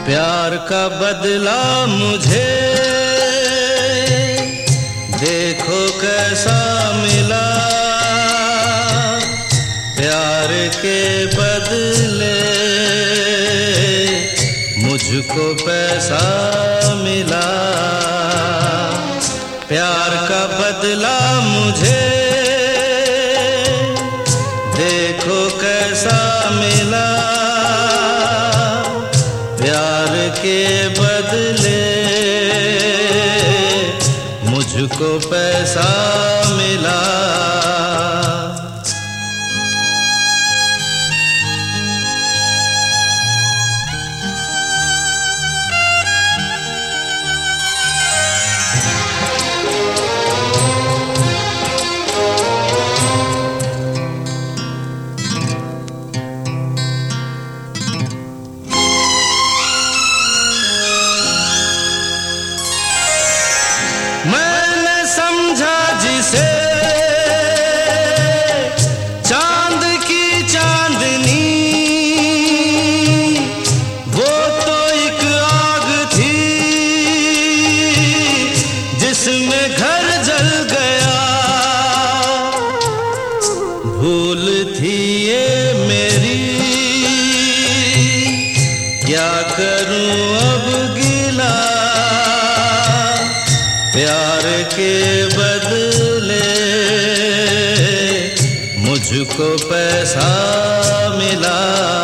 प्यार का बदला मुझे देखो कैसा मिला। प्यार के बदले मुझको पैसा मिला। प्यार का बदला मुझे देखो कैसा मिला। प्यार के बदले मुझको पैसा मिला। मैंने समझा जिसे चांद की चांदनी, वो तो एक आग थी जिसमें घर जल गया। भूल थी ये मेरी, क्या करूं अब गिला। प्यार के बदले मुझको पैसा मिला।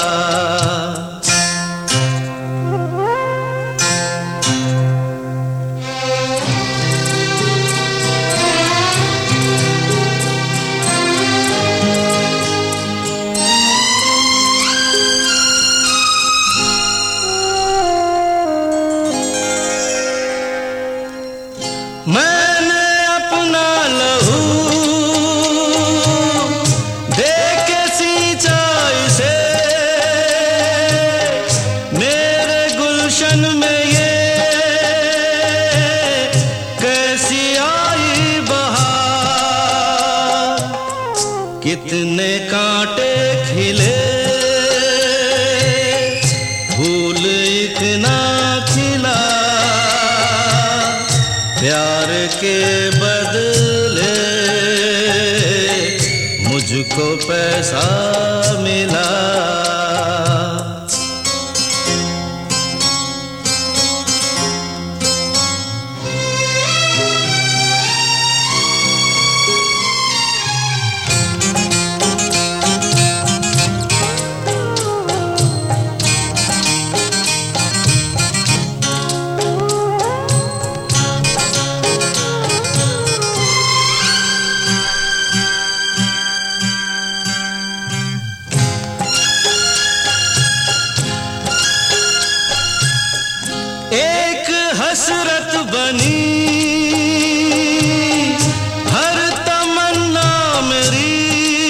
मैंने अपना लहू देके सींचा इसे, मेरे गुलशन में ये कैसी आई बहार। कितने कांटे खिले, फूल एक ना खिला। प्यार के बदले मुझको पैसा मिला। एक हसरत बनी हर तमन्ना मेरी,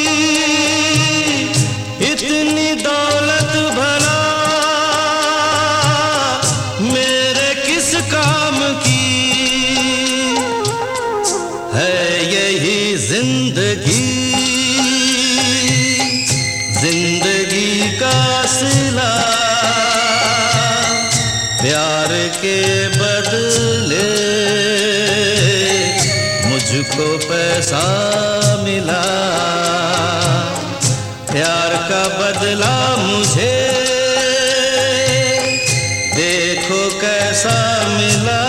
इतनी दौलत भला मेरे किस काम की। है यही जिंदगी, जिंदगी का सिला। प्यार के बदले मुझको पैसा मिला। प्यार का बदला मुझे देखो कैसा मिला।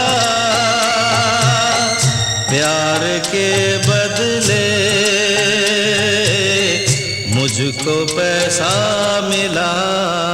प्यार के बदले मुझको पैसा मिला।